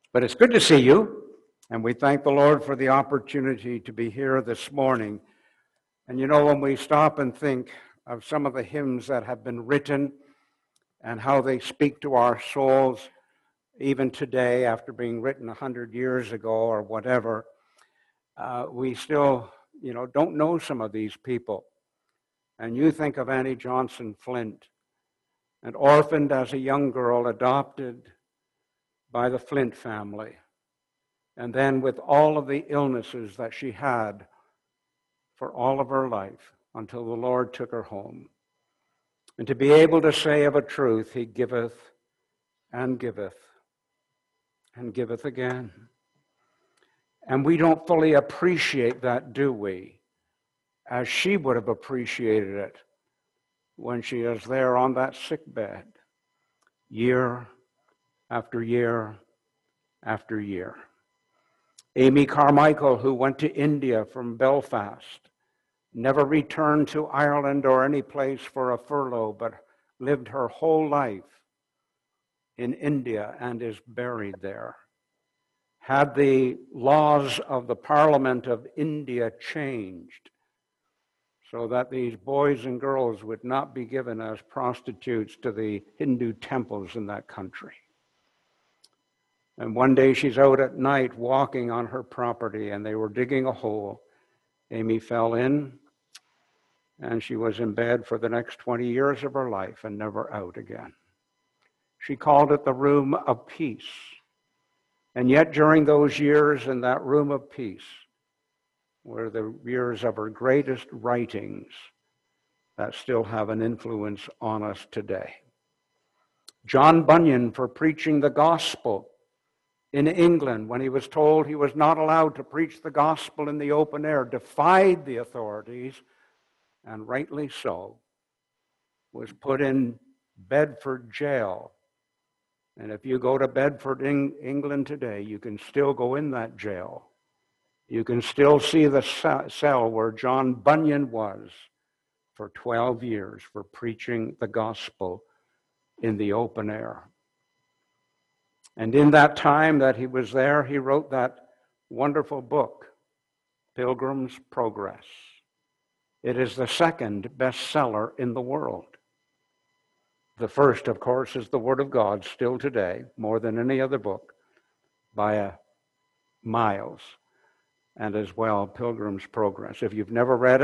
But it's good to see you, and we thank the Lord for the opportunity to be here this morning. And you know, when we stop and think of some of the hymns that have been written and how they speak to our souls, even today, after being written 100 years ago or whatever, we still, don't know some of these people. And you think of Annie Johnson Flint, and orphaned as a young girl, adopted by the Flint family. And then with all of the illnesses that she had for all of her life until the Lord took her home. And to be able to say of a truth, He giveth and giveth and giveth again. And we don't fully appreciate that, do we? As she would have appreciated it when she is there on that sick bed, year after year after year. Amy Carmichael, who went to India from Belfast, never returned to Ireland or any place for a furlough, but lived her whole life in India and is buried there. Had the laws of the Parliament of India changed so that these boys and girls would not be given as prostitutes to the Hindu temples in that country. And one day she's out at night walking on her property, and they were digging a hole. Amy fell in, and she was in bed for the next 20 years of her life and never out again. She called it the room of peace. And yet during those years in that room of peace were the years of her greatest writings that still have an influence on us today. John Bunyan, for preaching the gospel in England when he was told he was not allowed to preach the gospel in the open air, defied the authorities, and rightly so, was put in Bedford jail. And if you go to Bedford, England today, you can still go in that jail. You can still see the cell where John Bunyan was for 12 years for preaching the gospel in the open air. And in that time that he was there, he wrote that wonderful book, Pilgrim's Progress. It is the second bestseller in the world. The first, of course, is the Word of God, still today, more than any other book, by miles, and as well, Pilgrim's Progress. If you've never read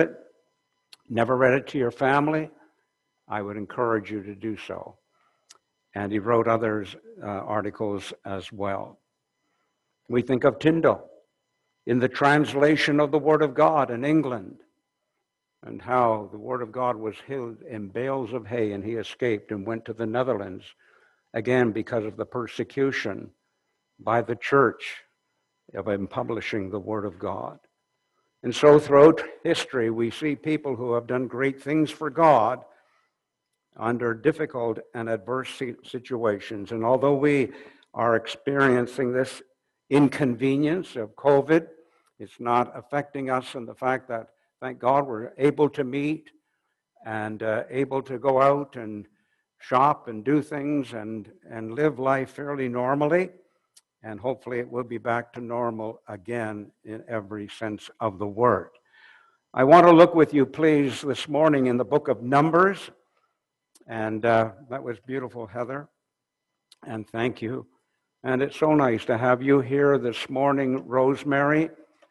it to your family, I would encourage you to do so. And he wrote others articles as well. We think of Tyndale in the translation of the Word of God in England, and how the Word of God was hid in bales of hay, and he escaped and went to the Netherlands, again because of the persecution by the church of him publishing the Word of God. And so throughout history, we see people who have done great things for God under difficult and adverse situations. And although we are experiencing this inconvenience of COVID, it's not affecting us in the fact that, thank God, we're able to meet and able to go out and shop and do things and live life fairly normally. And hopefully it will be back to normal again in every sense of the word. I want to look with you, please, this morning in the book of Numbers. And that was beautiful, Heather. And thank you. And it's so nice to have you here this morning, Rosemary.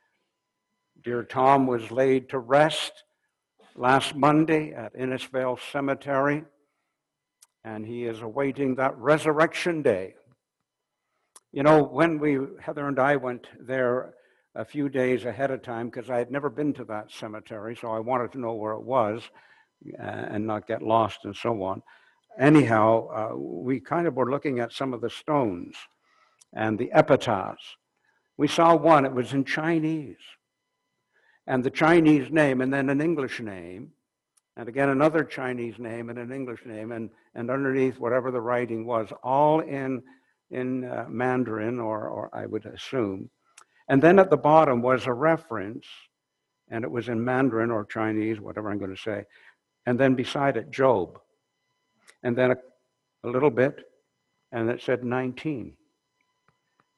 Dear Tom was laid to rest last Monday at Innisfail Cemetery, and he is awaiting that resurrection day. You know, when Heather and I went there a few days ahead of time, because I had never been to that cemetery, so I wanted to know where it was and not get lost and so on. Anyhow, we kind of were looking at some of the stones and the epitaphs. We saw one, it was in Chinese. And the Chinese name, and then an English name, and again another Chinese name and an English name, and underneath whatever the writing was, all in Mandarin, or I would assume. And then at the bottom was a reference, and it was in Mandarin or Chinese, whatever I'm going to say. And then beside it, Job. And then a little bit, and it said 19.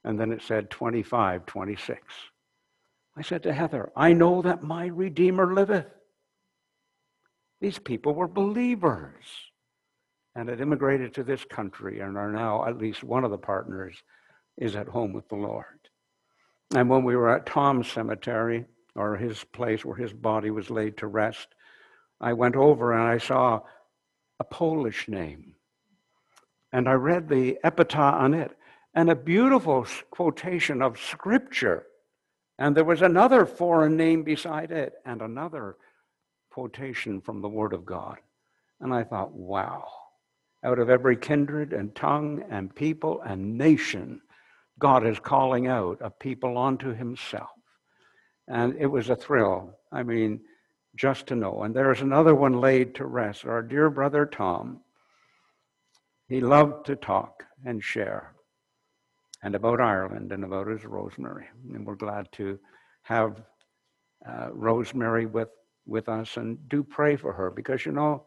And then it said 25, 26. I said to Heather, I know that my Redeemer liveth. These people were believers and had immigrated to this country and are now, at least one of the partners is at home with the Lord. And when we were at Tom's cemetery, or his place where his body was laid to rest, I went over and I saw a Polish name. And I read the epitaph on it, and a beautiful quotation of Scripture. And there was another foreign name beside it, and another quotation from the Word of God. And I thought, wow, out of every kindred and tongue and people and nation, God is calling out a people unto himself. And it was a thrill, I mean, just to know. And there's another one laid to rest, our dear brother Tom. He loved to talk and share, and about Ireland and about his Rosemary. And we're glad to have Rosemary with us, and do pray for her, because, you know,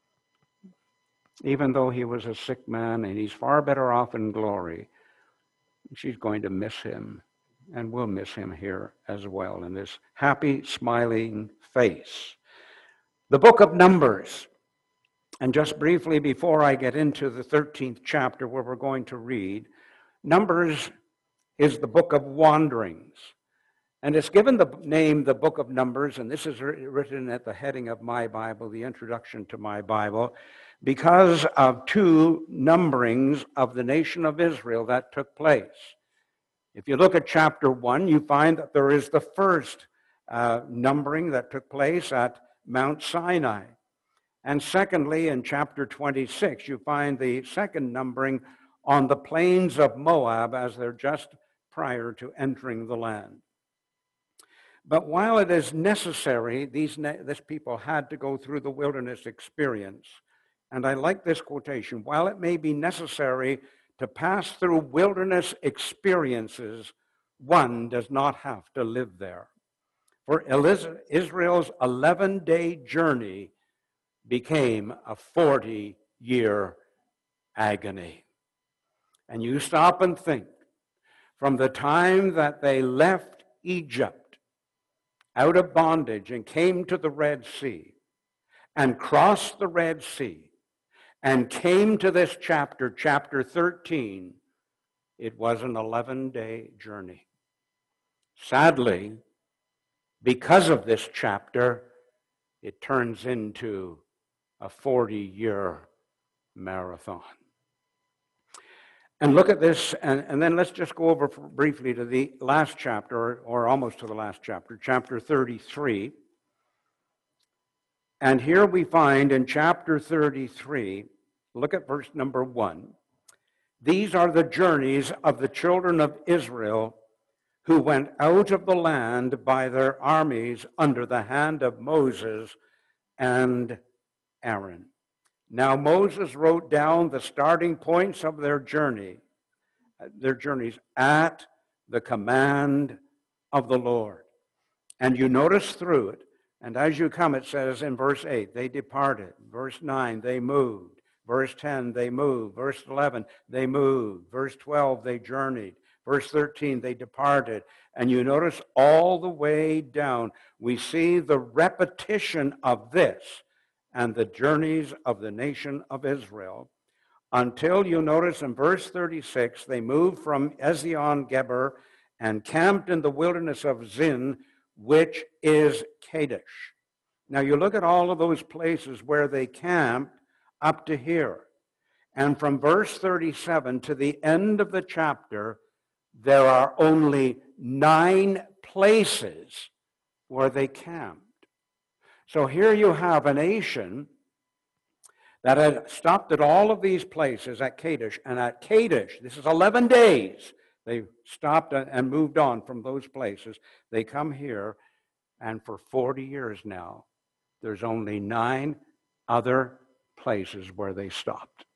even though he was a sick man and he's far better off in glory, she's going to miss him, and we'll miss him here as well, in this happy, smiling face. The book of Numbers. And just briefly, before I get into the 13th chapter where we're going to read, Numbers is the book of wanderings. And it's given the name, the book of Numbers, and this is written at the heading of my Bible, the introduction to my Bible, because of two numberings of the nation of Israel that took place. If you look at chapter 1, you find that there is the first numbering that took place at Mount Sinai. And secondly, in chapter 26, you find the second numbering on the plains of Moab as they're just prior to entering the land. But while it is necessary, this people had to go through the wilderness experience. And I like this quotation, while it may be necessary to pass through wilderness experiences, one does not have to live there. For Israel's 11-day journey became a 40-year agony. And you stop and think, from the time that they left Egypt out of bondage and came to the Red Sea and crossed the Red Sea and came to this chapter, chapter 13, it was an 11-day journey. Sadly, because of this chapter, it turns into a 40-year marathon. And look at this, and then let's just go over briefly to the last chapter, or almost to the last chapter, chapter 33. And here we find in chapter 33, look at verse number 1. These are the journeys of the children of Israel who went out of the land by their armies under the hand of Moses and Aaron. Now Moses wrote down the starting points of their journeys at the command of the Lord. And you notice through it, and as you come, it says in verse 8, they departed. Verse 9, they moved. Verse 10, they moved. Verse 11, they moved. Verse 12, they journeyed. Verse 13, they departed. And you notice all the way down, we see the repetition of this and the journeys of the nation of Israel, until you notice in verse 36, they moved from Ezion-Geber and camped in the wilderness of Zin, which is Kadesh. Now you look at all of those places where they camped up to here. And from verse 37 to the end of the chapter, there are only 9 places where they camped. So here you have a nation that had stopped at all of these places at Kadesh. And at Kadesh, this is 11 days, they stopped and moved on from those places. They come here, and for 40 years now, there's only 9 other places where they stopped.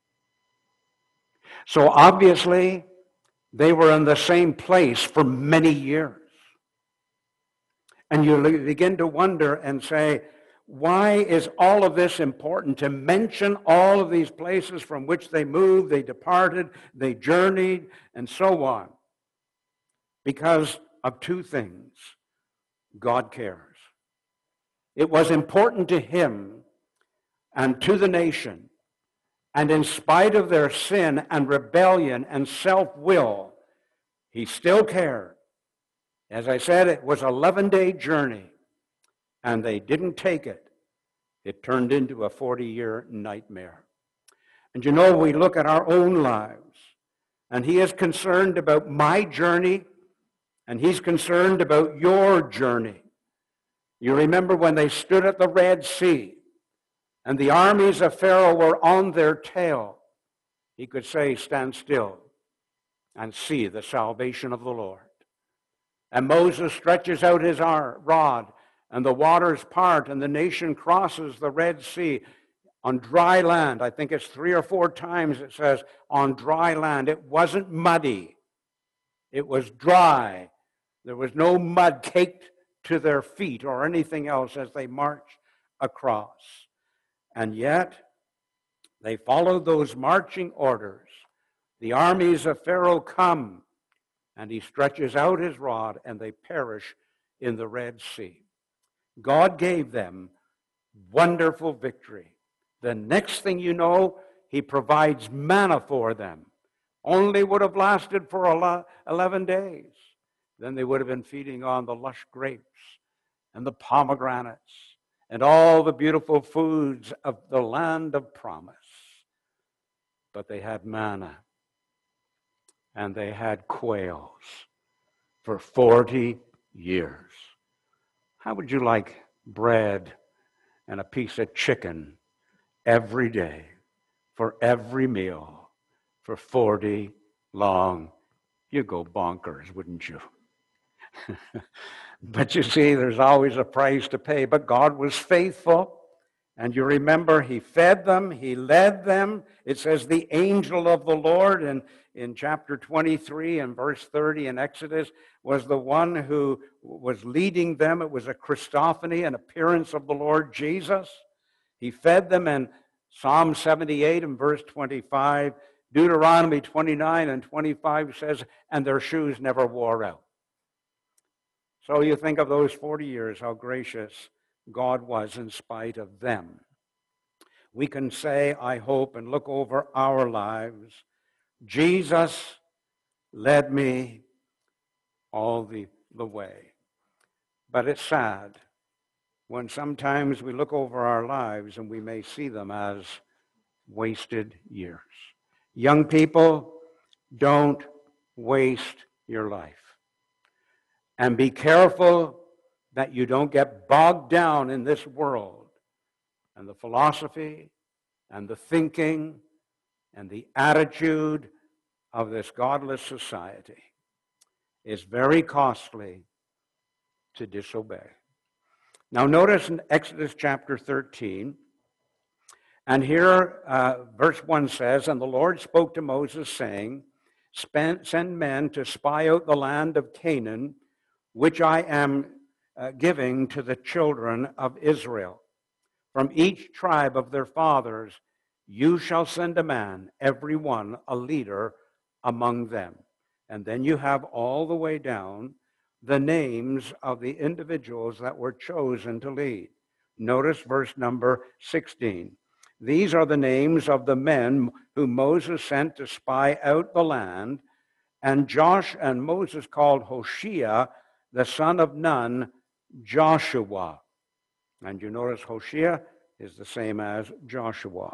So obviously, they were in the same place for many years. And you begin to wonder and say, why is all of this important, to mention all of these places from which they moved, they departed, they journeyed, and so on? because of two things. God cares. It was important to him and to the nation, and in spite of their sin and rebellion and self-will, he still cared. As I said, it was an 11-day journey, and they didn't take it. It turned into a 40-year nightmare. And you know, we look at our own lives, and he is concerned about my journey, and he's concerned about your journey. You remember when they stood at the Red Sea, and the armies of Pharaoh were on their tail. He could say, stand still and see the salvation of the Lord. And Moses stretches out his rod, and the waters part, and the nation crosses the Red Sea on dry land. I think it's 3 or 4 times it says on dry land. It wasn't muddy. It was dry. There was no mud caked to their feet or anything else as they marched across. And yet, they followed those marching orders. The armies of Pharaoh come, and he stretches out his rod, and they perish in the Red Sea. God gave them wonderful victory. The next thing you know, he provides manna for them. Only would have lasted for 11 days. Then they would have been feeding on the lush grapes and the pomegranates and all the beautiful foods of the land of promise. But they had manna and they had quails for 40 years. How would you like bread and a piece of chicken every day for every meal for 40 long? You'd go bonkers, wouldn't you? But you see, there's always a price to pay. But God was faithful. And you remember, he fed them, he led them. It says the angel of the Lord in chapter 23 and verse 30 in Exodus was the one who was leading them. It was a Christophany, an appearance of the Lord Jesus. He fed them in Psalm 78 and verse 25. Deuteronomy 29 and 25 says, and their shoes never wore out. So you think of those 40 years, how gracious God was in spite of them. We can say, I hope, and look over our lives, Jesus led me all the way. But it's sad when sometimes we look over our lives and we may see them as wasted years. Young people, don't waste your life. And be careful that you don't get bogged down in this world and the philosophy and the thinking and the attitude of this godless society. It's very costly to disobey. Now notice in Exodus chapter 13, and here verse 1 says, and the Lord spoke to Moses, saying, send men to spy out the land of Canaan, which I am giving to the children of Israel. From each tribe of their fathers you shall send a man, every one a leader among them. And then you have all the way down the names of the individuals that were chosen to lead. Notice verse number 16. These are the names of the men whom Moses sent to spy out the land. And Moses called Hoshea, the son of Nun, Joshua. And you notice Hoshea is the same as Joshua.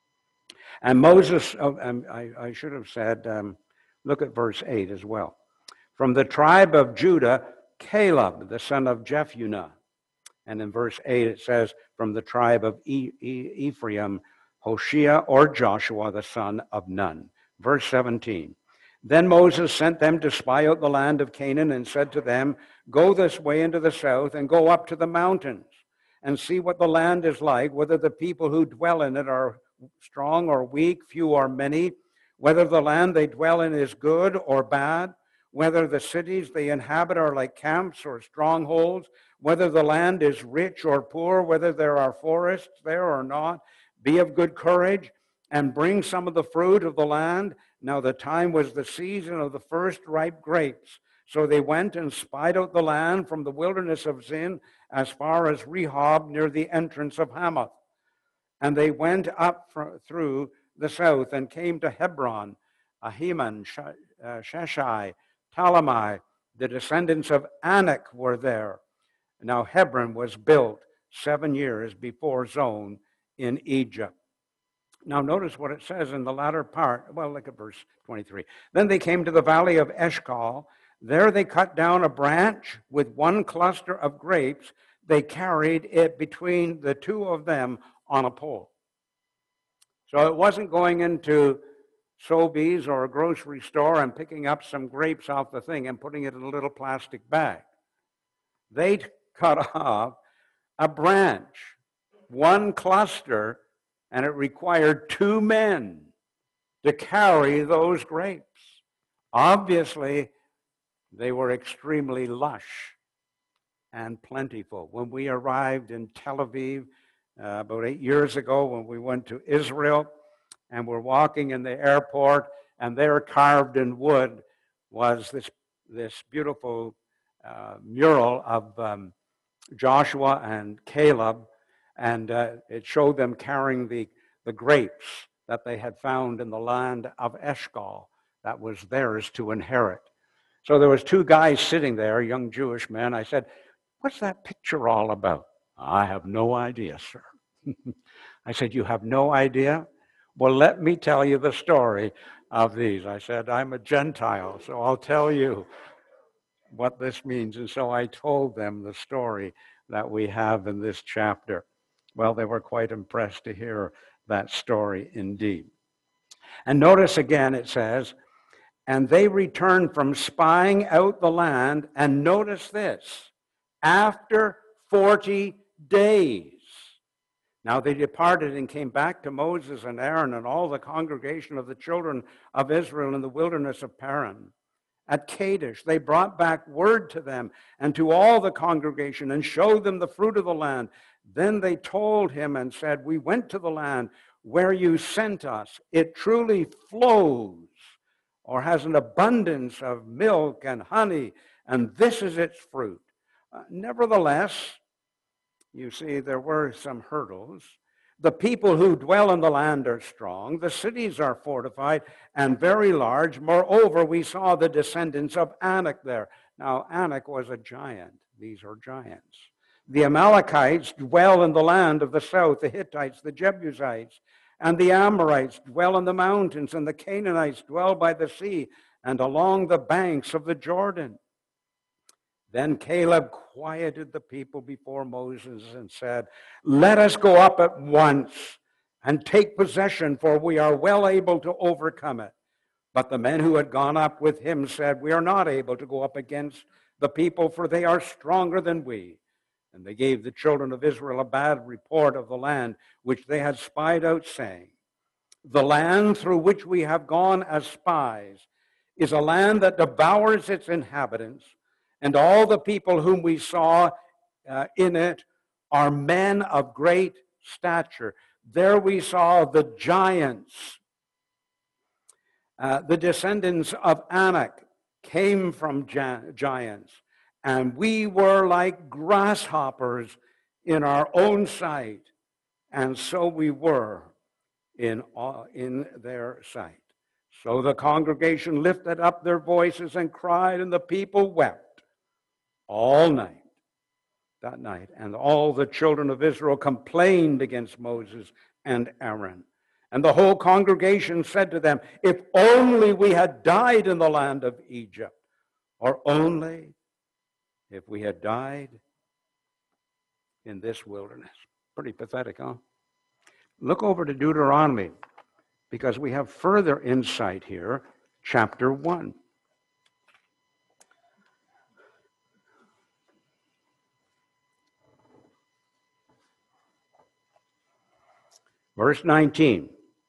And Moses, I should have said, look at verse 8 as well. From the tribe of Judah, Caleb, the son of Jephunneh. And in verse 8 it says, from the tribe of Ephraim, Hoshea or Joshua, the son of Nun. Verse 17. Then Moses sent them to spy out the land of Canaan and said to them, go this way into the south and go up to the mountains and see what the land is like, whether the people who dwell in it are strong or weak, few or many, whether the land they dwell in is good or bad, whether the cities they inhabit are like camps or strongholds, whether the land is rich or poor, whether there are forests there or not. Be of good courage and bring some of the fruit of the land. Now the time was the season of the first ripe grapes. So they went and spied out the land from the wilderness of Zin as far as Rehob near the entrance of Hamath. And they went up through the south and came to Hebron, Ahiman, Sheshai, Talmai. The descendants of Anak were there. Now Hebron was built 7 years before Zon in Egypt. Now notice what it says in the latter part. Well, look at verse 23. Then they came to the valley of Eshcol. There they cut down a branch with one cluster of grapes. They carried it between the two of them on a pole. So it wasn't going into Sobeys or a grocery store and picking up some grapes off the thing and putting it in a little plastic bag. They cut off a branch, one cluster, and it required 2 men to carry those grapes. Obviously, they were extremely lush and plentiful. When we arrived in Tel Aviv about 8 years ago, when we went to Israel, and we're walking in the airport, and there carved in wood was this beautiful mural of Joshua and Caleb, and it showed them carrying the grapes that they had found in the land of Eshcol that was theirs to inherit. So there was 2 guys sitting there, young Jewish men. I said, "What's that picture all about?" "I have no idea, sir." I said, "You have no idea? Well, let me tell you the story of these." I said, "I'm a Gentile, so I'll tell you what this means." And so I told them the story that we have in this chapter. Well, they were quite impressed to hear that story indeed. And notice again it says, and they returned from spying out the land, and notice this, after 40 days. Now they departed and came back to Moses and Aaron and all the congregation of the children of Israel in the wilderness of Paran. At Kadesh, they brought back word to them and to all the congregation and showed them the fruit of the land. Then they told him and said, "We went to the land where you sent us. It truly flows or has an abundance of milk and honey, and this is its fruit." Nevertheless, you see, there were some hurdles. The people who dwell in the land are strong. The cities are fortified and very large. Moreover, we saw the descendants of Anak there. Now, Anak was a giant. These are giants. The Amalekites dwell in the land of the south. The Hittites, the Jebusites, and the Amorites dwell in the mountains. And the Canaanites dwell by the sea and along the banks of the Jordan. Then Caleb quieted the people before Moses and said, "Let us go up at once and take possession, for we are well able to overcome it." But the men who had gone up with him said, "We are not able to go up against the people, for they are stronger than we." And they gave the children of Israel a bad report of the land which they had spied out, saying, "The land through which we have gone as spies is a land that devours its inhabitants, and all the people whom we saw in it are men of great stature." There we saw the giants. The descendants of Anak came from giants, and we were like grasshoppers in our own sight, and so we were in their sight. So the congregation lifted up their voices and cried, and the people wept all night, that night. And all the children of Israel complained against Moses and Aaron. And the whole congregation said to them, "If only we had died in the land of Egypt, or only if we had died in this wilderness." Pretty pathetic, huh? Look over to Deuteronomy, because we have further insight here, chapter 1. Verse 19.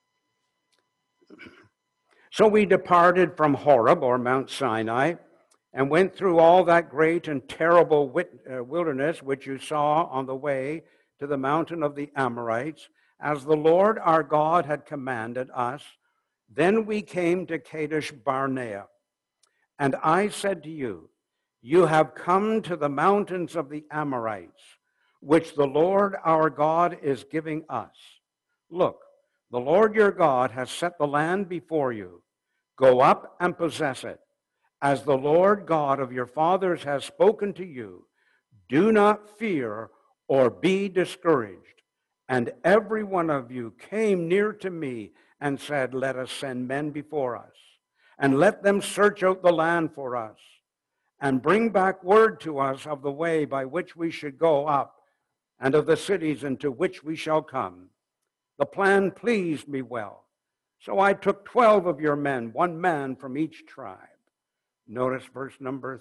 So we departed from Horeb, or Mount Sinai, and went through all that great and terrible wilderness which you saw on the way to the mountain of the Amorites, as the Lord our God had commanded us. Then we came to Kadesh Barnea. And I said to you, you have come to the mountains of the Amorites, which the Lord our God is giving us. Look, the Lord your God has set the land before you. Go up and possess it. As the Lord God of your fathers has spoken to you, do not fear or be discouraged. And every one of you came near to me and said, let us send men before us, and let them search out the land for us, and bring back word to us of the way by which we should go up, and of the cities into which we shall come. The plan pleased me well. So I took 12 of your men, one man from each tribe. Notice verse number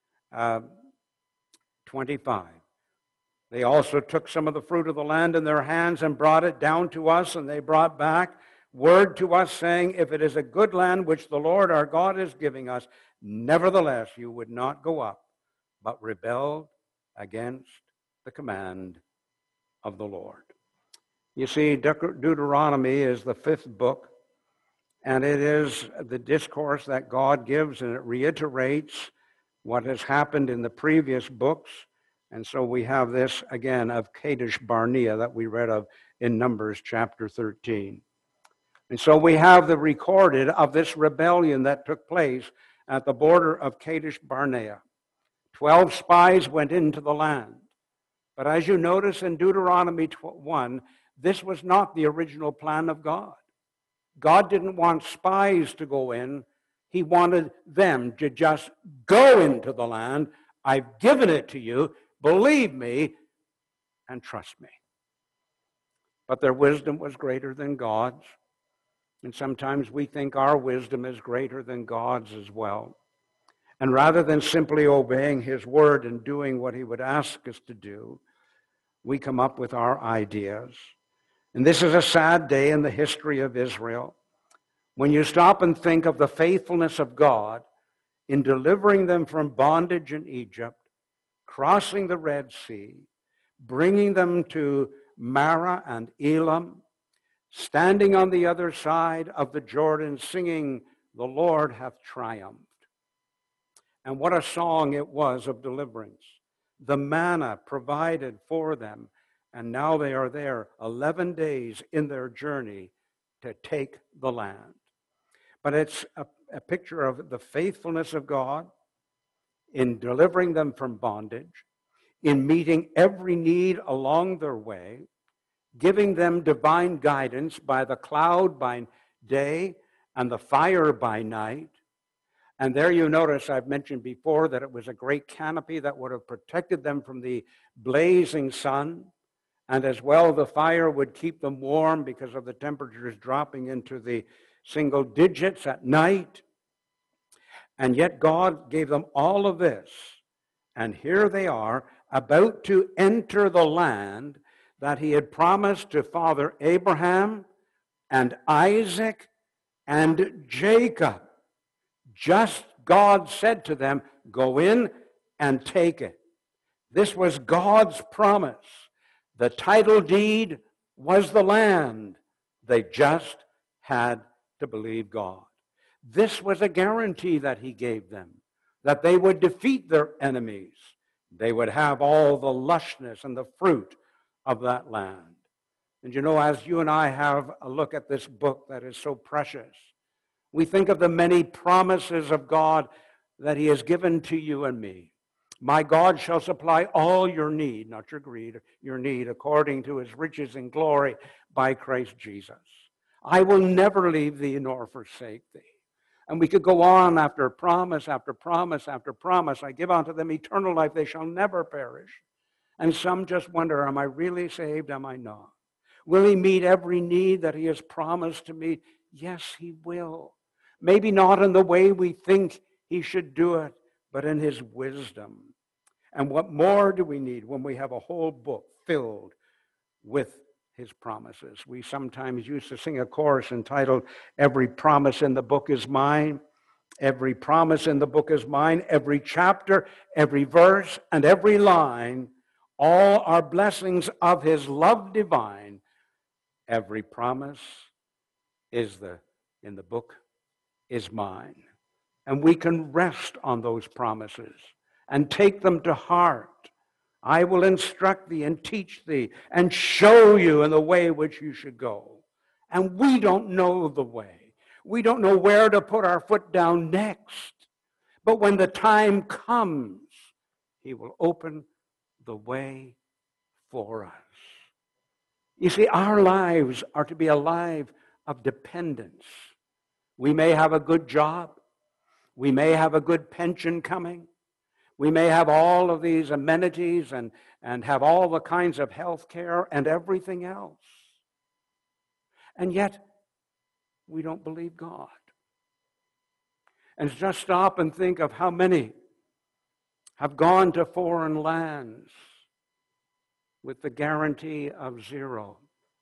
25. They also took some of the fruit of the land in their hands and brought it down to us, and they brought back word to us, saying, if it is a good land which the Lord our God is giving us, nevertheless you would not go up, but rebelled against the command of the Lord. You see, Deuteronomy is the 5th book, and it is the discourse that God gives, and it reiterates what has happened in the previous books. And so we have this again of Kadesh Barnea that we read of in Numbers chapter 13. And so we have the recorded of this rebellion that took place at the border of Kadesh Barnea. 12 spies went into the land. But as you notice in Deuteronomy 1, this was not the original plan of God. God didn't want spies to go in. He wanted them to just go into the land. I've given it to you. Believe me and trust me. But their wisdom was greater than God's. And sometimes we think our wisdom is greater than God's as well. And rather than simply obeying his word and doing what he would ask us to do, we come up with our ideas. And this is a sad day in the history of Israel. When you stop and think of the faithfulness of God in delivering them from bondage in Egypt, crossing the Red Sea, bringing them to Marah and Elam, standing on the other side of the Jordan, singing, the Lord hath triumphed. And what a song it was of deliverance. The manna provided for them, and now they are there 11 days in their journey to take the land. But it's a picture of the faithfulness of God in delivering them from bondage, in meeting every need along their way, giving them divine guidance by the cloud by day and the fire by night. And there you notice, I've mentioned before, that it was a great canopy that would have protected them from the blazing sun. And as well, the fire would keep them warm because of the temperatures dropping into the single digits at night. And yet God gave them all of this. And here they are, about to enter the land that he had promised to Father Abraham and Isaac and Jacob. Just God said to them, go in and take it. This was God's promise. The title deed was the land. They just had to believe God. This was a guarantee that he gave them, that they would defeat their enemies. They would have all the lushness and the fruit of that land. And you know, as you and I have a look at this book that is so precious, we think of the many promises of God that he has given to you and me. My God shall supply all your need, not your greed, your need, according to his riches and glory by Christ Jesus. I will never leave thee nor forsake thee. And we could go on after promise, after promise, after promise. I give unto them eternal life, they shall never perish. And some just wonder, am I really saved? Am I not? Will he meet every need that he has promised to meet? Yes, he will. Maybe not in the way we think he should do it, but in his wisdom. And what more do we need when we have a whole book filled with his promises? We sometimes used to sing a chorus entitled, Every Promise in the Book is Mine. Every promise in the book is mine. Every chapter, every verse, and every line, all are blessings of his love divine. Every promise in the book is mine. and we can rest on those promises and take them to heart. I will instruct thee and teach thee and show you in the way which you should go. And we don't know the way. We don't know where to put our foot down next. But when the time comes, he will open the way for us. You see, our lives are to be a life of dependence. We may have a good job. We may have a good pension coming. We may have all of these amenities and have all the kinds of health care and everything else. And yet, we don't believe God. And just stop and think of how many have gone to foreign lands with the guarantee of zero,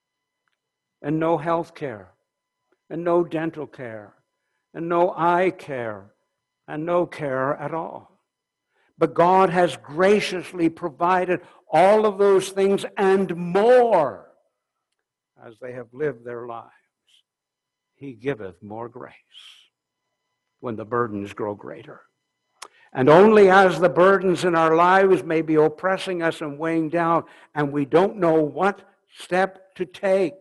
and no health care, and no dental care, and no eye care, and no care at all. But God has graciously provided all of those things and more as they have lived their lives. He giveth more grace when the burdens grow greater. And only as the burdens in our lives may be oppressing us and weighing down, and we don't know what step to take.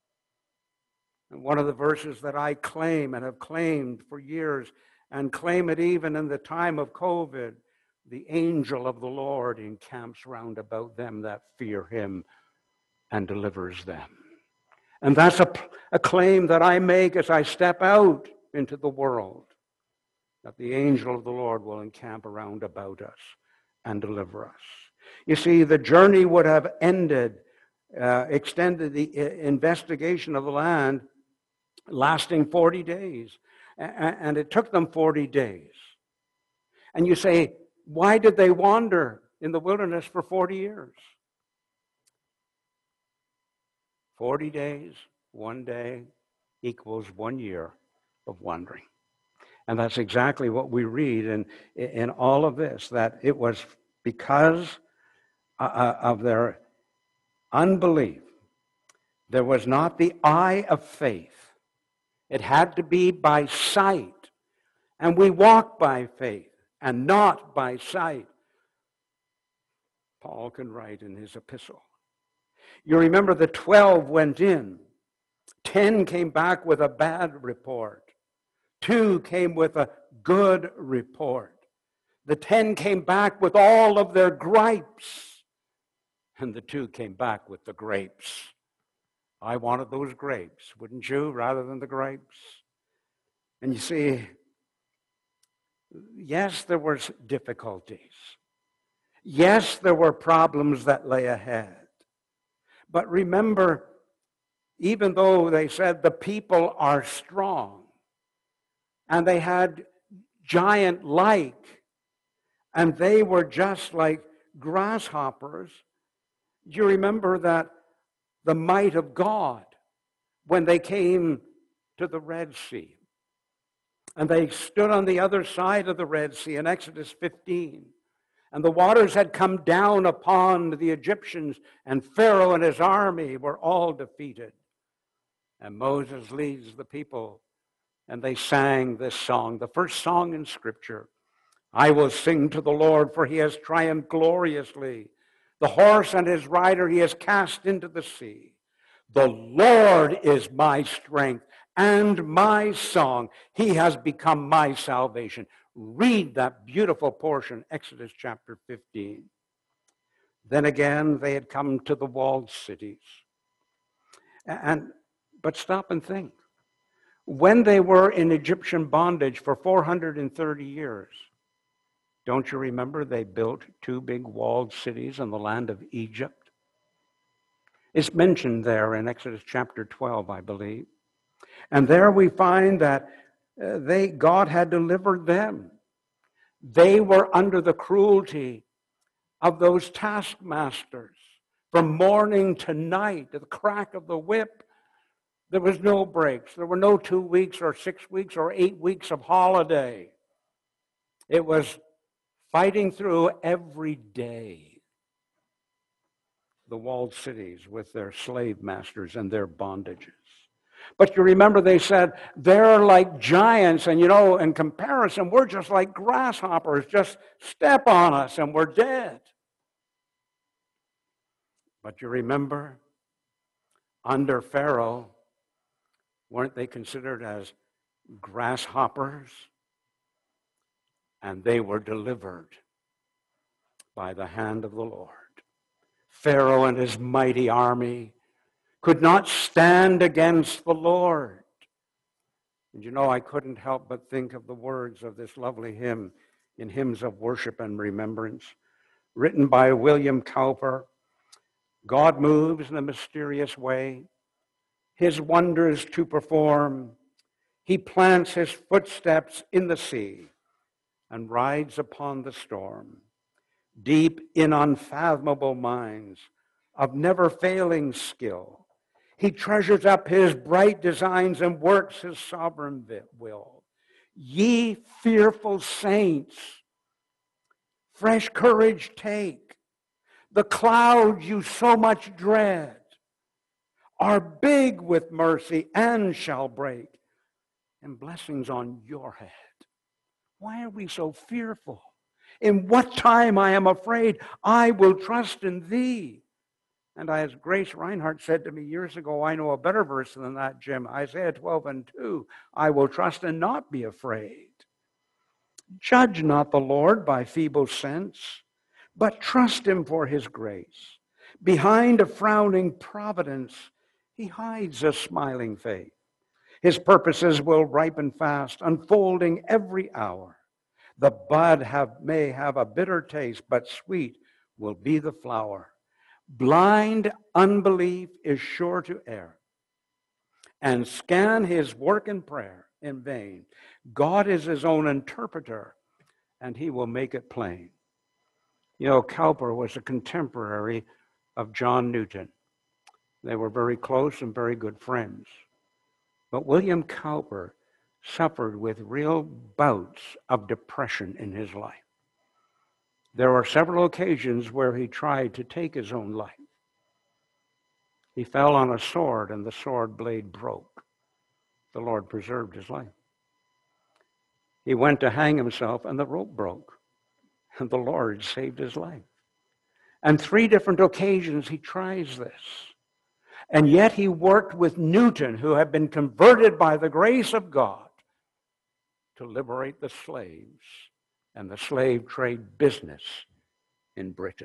And one of the verses that I claim and have claimed for years, and claim it even in the time of COVID, the angel of the Lord encamps round about them that fear him and delivers them. And that's a claim that I make as I step out into the world, that the angel of the Lord will encamp around about us and deliver us. You see, the journey would have ended, extended the investigation of the land, lasting 40 days. And it took them 40 days. And you say, why did they wander in the wilderness for 40 years? 40 days, 1 day equals 1 year of wandering. And that's exactly what we read in all of this, that it was because of their unbelief. There was not the eye of faith. It had to be by sight. And we walk by faith and not by sight. Paul can write in his epistle. You remember the 12 went in. 10 came back with a bad report. 2 came with a good report. The 10 came back with all of their gripes. And the 2 came back with the grapes. I wanted those grapes, wouldn't you, rather than the grapes? And you see, yes, there were difficulties. Yes, there were problems that lay ahead. But remember, even though they said the people are strong, and they had giant-like, and they were just like grasshoppers, do you remember that the might of God when they came to the Red Sea? And they stood on the other side of the Red Sea in Exodus 15. And the waters had come down upon the Egyptians, and Pharaoh and his army were all defeated. And Moses leads the people, and they sang this song, the first song in Scripture. I will sing to the Lord, for he has triumphed gloriously. The horse and his rider he has cast into the sea. The Lord is my strength and my song. He has become my salvation. Read that beautiful portion, Exodus chapter 15. Then again, they had come to the walled cities. But stop and think. When they were in Egyptian bondage for 430 years, don't you remember they built 2 big walled cities in the land of Egypt? It's mentioned there in Exodus chapter 12, I believe. And there we find that God had delivered them. They were under the cruelty of those taskmasters. From morning to night, at the crack of the whip, there was no breaks. There were no 2 weeks or 6 weeks or 8 weeks of holiday. It was fighting through every day. The walled cities with their slave masters and their bondages. But you remember they said, they're like giants, and in comparison, we're just like grasshoppers. Just step on us and we're dead. But you remember, under Pharaoh, weren't they considered as grasshoppers? And they were delivered by the hand of the Lord. Pharaoh and his mighty army could not stand against the Lord. And I couldn't help but think of the words of this lovely hymn in Hymns of Worship and Remembrance, written by William Cowper. God moves in a mysterious way, his wonders to perform. He plants his footsteps in the sea and rides upon the storm. Deep in unfathomable minds of never-failing skill, he treasures up his bright designs and works his sovereign will. Ye fearful saints, fresh courage take. The clouds you so much dread are big with mercy and shall break, and blessings on your head. Why are we so fearful? In what time I am afraid, I will trust in thee. And as Grace Reinhardt said to me years ago, I know a better verse than that, Jim. Isaiah 12:2, I will trust and not be afraid. Judge not the Lord by feeble sense, but trust him for his grace. Behind a frowning providence, he hides a smiling face. His purposes will ripen fast, unfolding every hour. The bud may have a bitter taste, but sweet will be the flower. Blind unbelief is sure to err and scan his work in prayer in vain. God is his own interpreter, and he will make it plain. Cowper was a contemporary of John Newton. They were very close and very good friends. But William Cowper suffered with real bouts of depression in his life. There were several occasions where he tried to take his own life. He fell on a sword and the sword blade broke. The Lord preserved his life. He went to hang himself and the rope broke, and the Lord saved his life. And 3 different occasions he tries this. And yet he worked with Newton, who had been converted by the grace of God, to liberate the slaves and the slave trade business in Britain.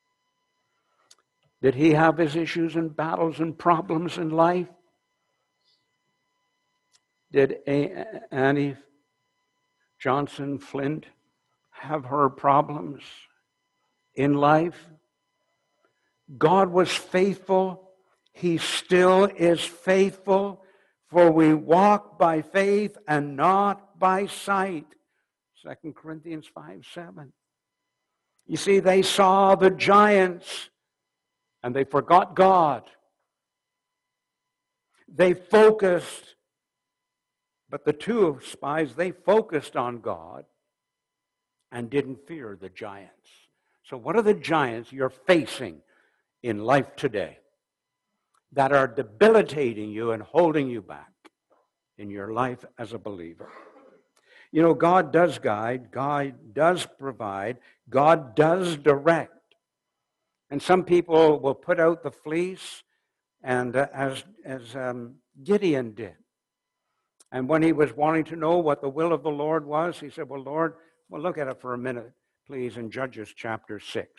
Did he have his issues and battles and problems in life? Did Annie Johnson Flint have her problems in life? God was faithful. He still is faithful, for we walk by faith and not by sight. 2 Corinthians 5:7. You see, they saw the giants and they forgot God. They focused, but the 2 spies, they focused on God and didn't fear the giants. So what are the giants you're facing in life today that are debilitating you and holding you back in your life as a believer? God does guide, God does provide, God does direct. And some people will put out the fleece, and as Gideon did. And when he was wanting to know what the will of the Lord was, he said, well, Lord, look at it for a minute, please, in Judges chapter 6.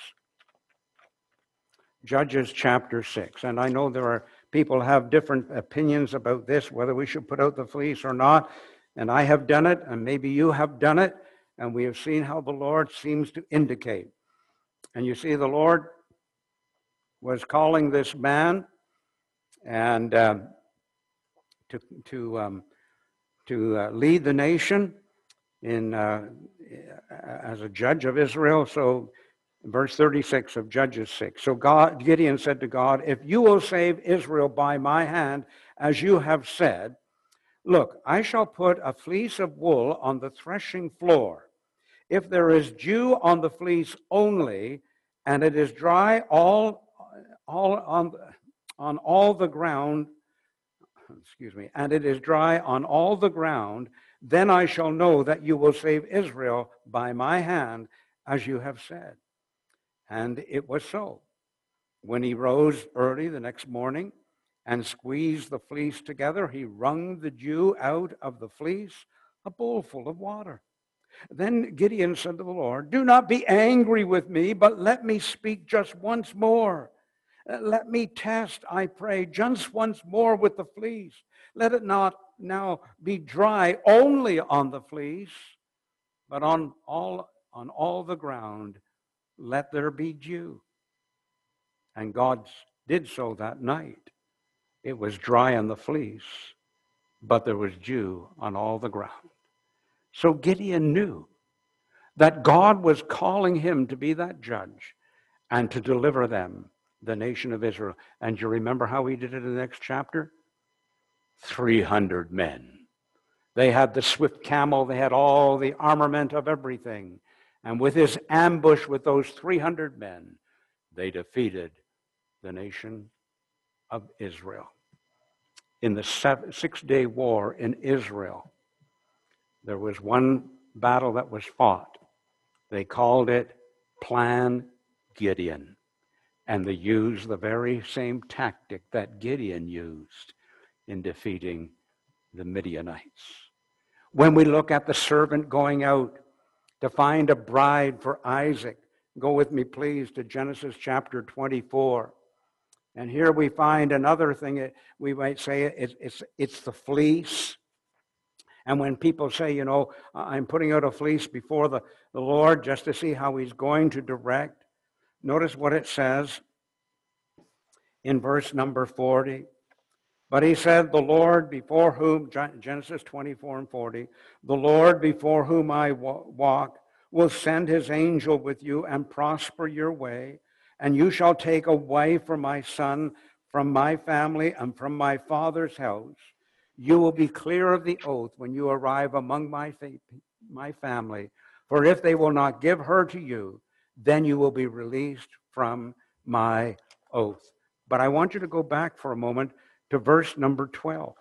Judges chapter 6. And I know there are people have different opinions about this, whether we should put out the fleece or not. And I have done it, and maybe you have done it, and we have seen how the Lord seems to indicate. And you see, the Lord was calling this man and to lead the nation in as a judge of Israel. So verse 36 of Judges 6. So Gideon said to God, if you will save Israel by my hand, as you have said, look, I shall put a fleece of wool on the threshing floor. If there is dew on the fleece only, and it is dry all on all the ground, and it is dry on all the ground, then I shall know that you will save Israel by my hand, as you have said. And it was so. When he rose early the next morning and squeezed the fleece together, he wrung the dew out of the fleece, a bowl full of water. Then Gideon said to the Lord, do not be angry with me, but let me speak just once more. Let me test, I pray, just once more with the fleece. Let it not now be dry only on the fleece, but on all the ground, let there be dew. And God did so that night. It was dry on the fleece, but there was dew on all the ground. So Gideon knew that God was calling him to be that judge and to deliver them, the nation of Israel. And you remember how he did it in the next chapter? 300 men. They had the swift camel. They had all the armament of everything. And with his ambush with those 300 men, they defeated the nation of Israel. In the 6-day war in Israel, there was one battle that was fought. They called it Plan Gideon. And they used the very same tactic that Gideon used in defeating the Midianites. When we look at the servant going out to find a bride for Isaac, go with me, please, to Genesis chapter 24. And here we find another thing. We might say it's the fleece. And when people say, you know, I'm putting out a fleece before the Lord just to see how he's going to direct, notice what it says in verse number 40. But he said, the Lord before whom, Genesis 24 and 40, the Lord before whom I walk will send his angel with you and prosper your way. And you shall take a wife for my son from my family and from my father's house. You will be clear of the oath when you arrive among my family. For if they will not give her to you, then you will be released from my oath. But I want you to go back for a moment to verse number 12.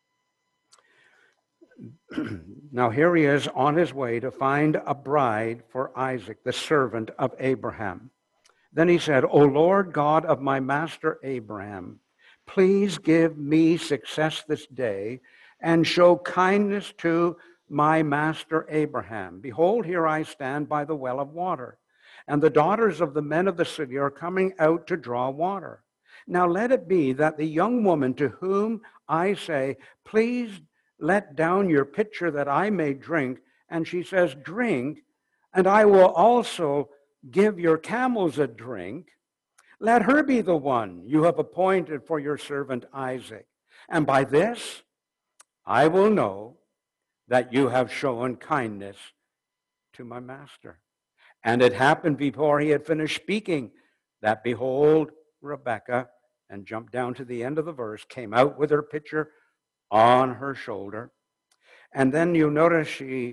Now here he is on his way to find a bride for Isaac, the servant of Abraham. Then he said, O Lord God of my master Abraham, please give me success this day and show kindness to my master Abraham. Behold, here I stand by the well of water, and the daughters of the men of the city are coming out to draw water. Now let it be that the young woman to whom I say, please let down your pitcher that I may drink, and she says, drink, and I will also give your camels a drink, let her be the one you have appointed for your servant Isaac. And by this I will know that you have shown kindness to my master. And it happened before he had finished speaking that, behold, Rebekah, and jumped down to the end of the verse, came out with her pitcher on her shoulder. And then you notice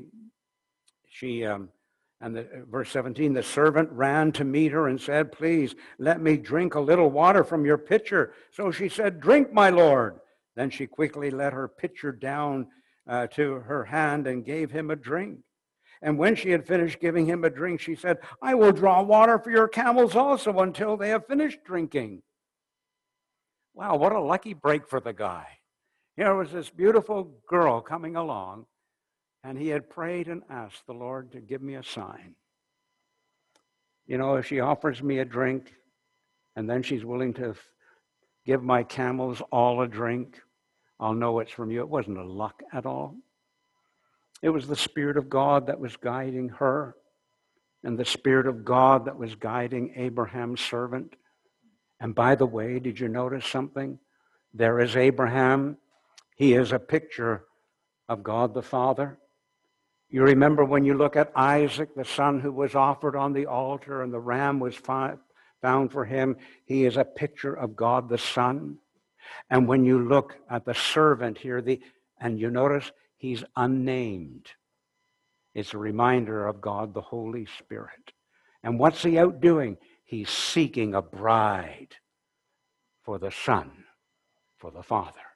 verse 17, the servant ran to meet her and said, please let me drink a little water from your pitcher. So she said, drink, my lord. Then she quickly let her pitcher down to her hand and gave him a drink. And when she had finished giving him a drink, she said, I will draw water for your camels also until they have finished drinking. Wow, what a lucky break for the guy. Here was this beautiful girl coming along, and he had prayed and asked the Lord to give me a sign. You know, if she offers me a drink, and then she's willing to give my camels all a drink, I'll know it's from you. It wasn't a luck at all. It was the Spirit of God that was guiding her, and the Spirit of God that was guiding Abraham's servant. And by the way, did you notice something? There is Abraham. He is a picture of God the Father. You remember when you look at Isaac, the son who was offered on the altar, and the ram was found for him, he is a picture of God the Son. And when you look at the servant here, and you notice he's unnamed. It's a reminder of God the Holy Spirit. And what's he out doing? He's seeking a bride for the Son, for the Father.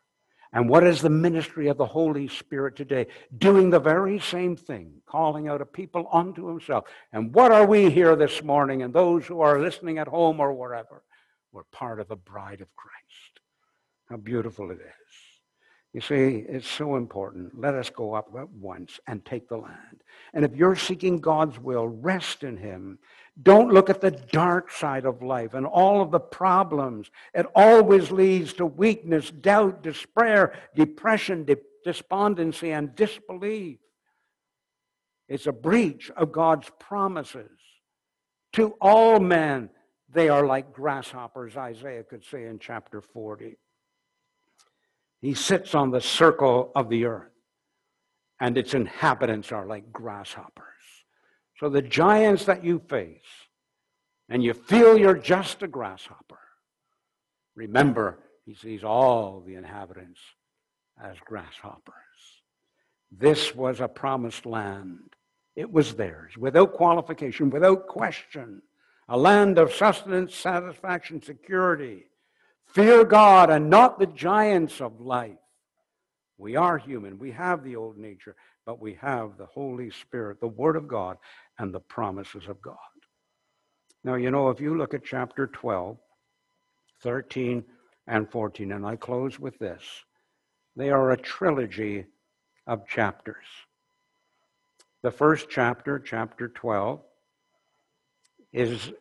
And what is the ministry of the Holy Spirit today? Doing the very same thing, calling out a people unto himself. And what are we here this morning, and those who are listening at home or wherever? We're part of the bride of Christ. How beautiful it is. You see, it's so important. Let us go up at once and take the land. And if you're seeking God's will, rest in him. Don't look at the dark side of life and all of the problems. It always leads to weakness, doubt, despair, depression, despondency, and disbelief. It's a breach of God's promises. To all men, they are like grasshoppers, Isaiah could say in chapter 40. He sits on the circle of the earth, and its inhabitants are like grasshoppers. So the giants that you face, and you feel you're just a grasshopper, remember, he sees all the inhabitants as grasshoppers. This was a promised land. It was theirs, without qualification, without question. A land of sustenance, satisfaction, security. Fear God and not the giants of life. We are human. We have the old nature, but we have the Holy Spirit, the Word of God, and the promises of God. Now, you know, if you look at chapter 12, 13, and 14, and I close with this, they are a trilogy of chapters. The first chapter, chapter 12, is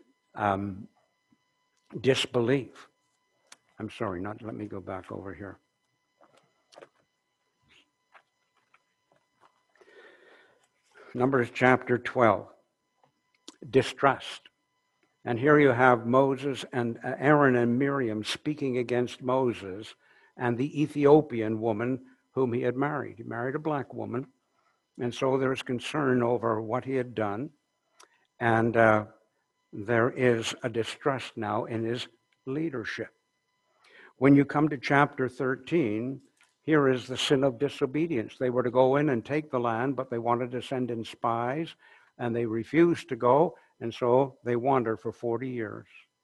disbelief. I'm sorry, let me go back over here. Numbers chapter 12, distrust. And here you have Moses and Aaron and Miriam speaking against Moses and the Ethiopian woman whom he had married. He married a black woman, and so there's concern over what he had done, and there is a distrust now in his leadership. When you come to chapter 13, here is the sin of disobedience. They were to go in and take the land, but they wanted to send in spies, and they refused to go, and so they wander for 40 years.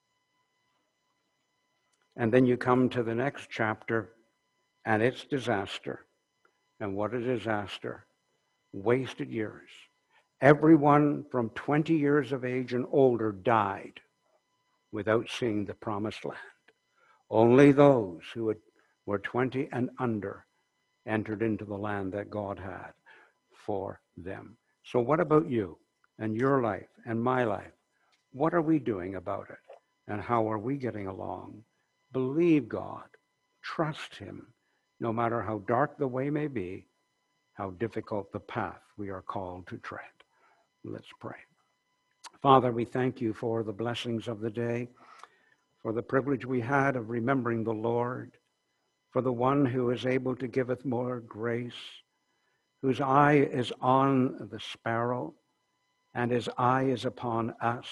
And then you come to the next chapter, and it's disaster. And what a disaster. Wasted years. Everyone from 20 years of age and older died without seeing the promised land. Only those who were 20 and under entered into the land that God had for them. So what about you and your life and my life? What are we doing about it? And how are we getting along? Believe God. Trust him. No matter how dark the way may be, how difficult the path we are called to tread. Let's pray. Father, we thank you for the blessings of the day, for the privilege we had of remembering the Lord, for the one who is able to giveth more grace, whose eye is on the sparrow, and his eye is upon us.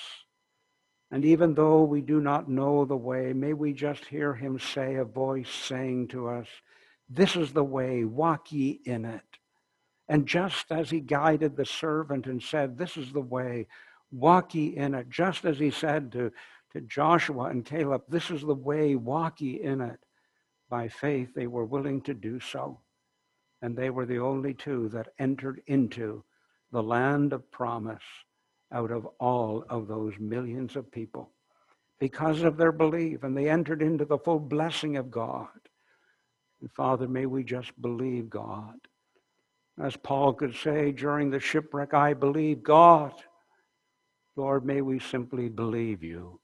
And even though we do not know the way, may we just hear him say, a voice saying to us, this is the way, walk ye in it. And just as he guided the servant and said, this is the way, walk ye in it, just as he said to Joshua and Caleb, this is the way, walk ye in it. By faith, they were willing to do so. And they were the only two that entered into the land of promise out of all of those millions of people because of their belief. And they entered into the full blessing of God. And Father, may we just believe God. As Paul could say during the shipwreck, I believe God. Lord, may we simply believe you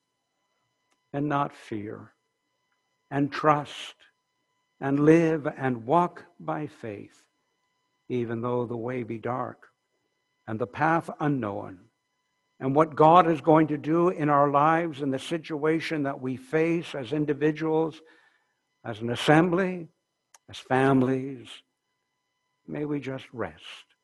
and not fear, and trust, and live and walk by faith, even though the way be dark and the path unknown. And what God is going to do in our lives, in the situation that we face as individuals, as an assembly, as families, may we just rest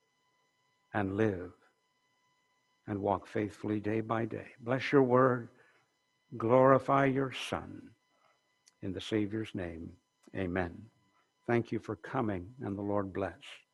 and live and walk faithfully day by day. Bless your word. Glorify your Son. In the Savior's name, amen. Thank you for coming, and the Lord bless.